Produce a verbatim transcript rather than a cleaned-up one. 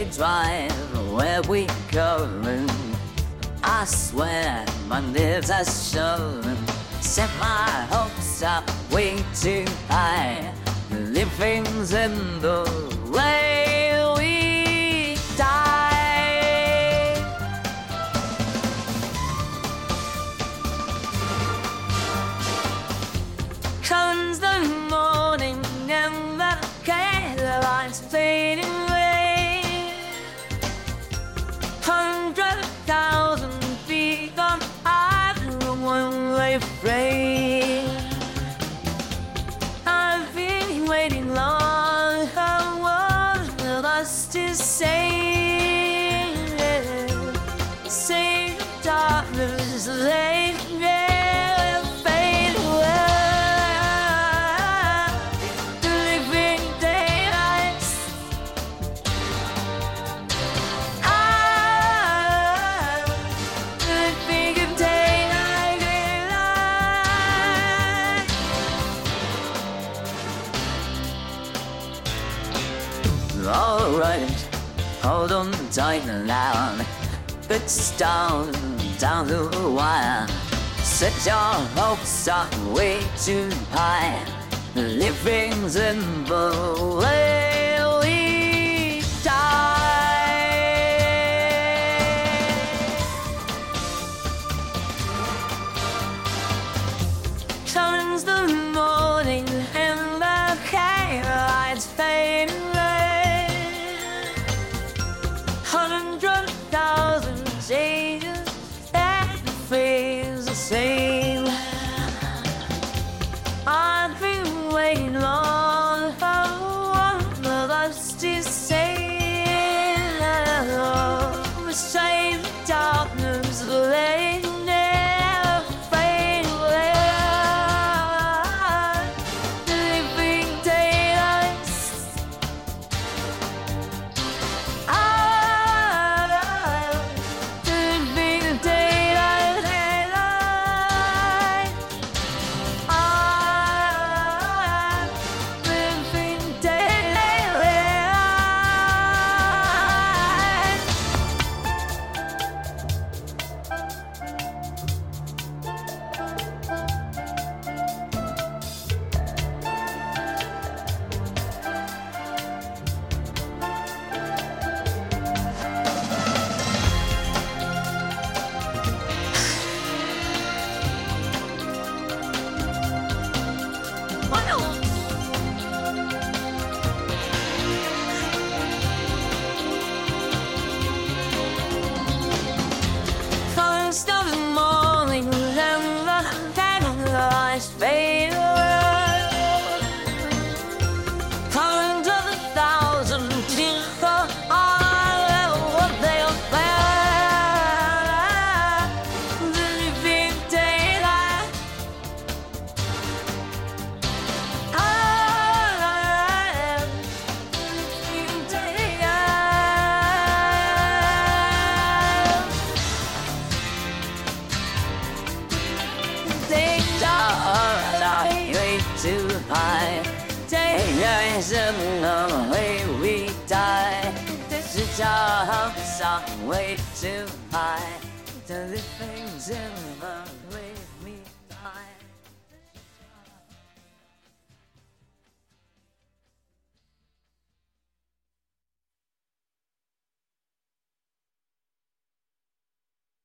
drive, where we going? I swear my lips are showing. Set my hopes up way too high. Living's in the way we die. Comes the morning and the candlelights fading away. Hundred thousand feet on either one-way freight. I've been waiting long for one of us to say, say darkness, they will fade away. The living daylights, ah, the living daylight, daylight. All right, hold on tight now. It's down, down the wire. Set your hopes up way too high. Living's in the way we die. Comes the morning and the candlelights fade away. Hundred thousand changes that feels the same. I've been waiting long for one of us to say, save the darkness, they never fade away. The living daylights, ah, the living daylight, daylight, ah, living daylight. First of the morning and the candlelights fade away. Hundred thousand people are what they'll bear. The living daylight, ah, the living daylight. Things are way too high. Days in the way we die. This is our hopes are way too high. The living's in the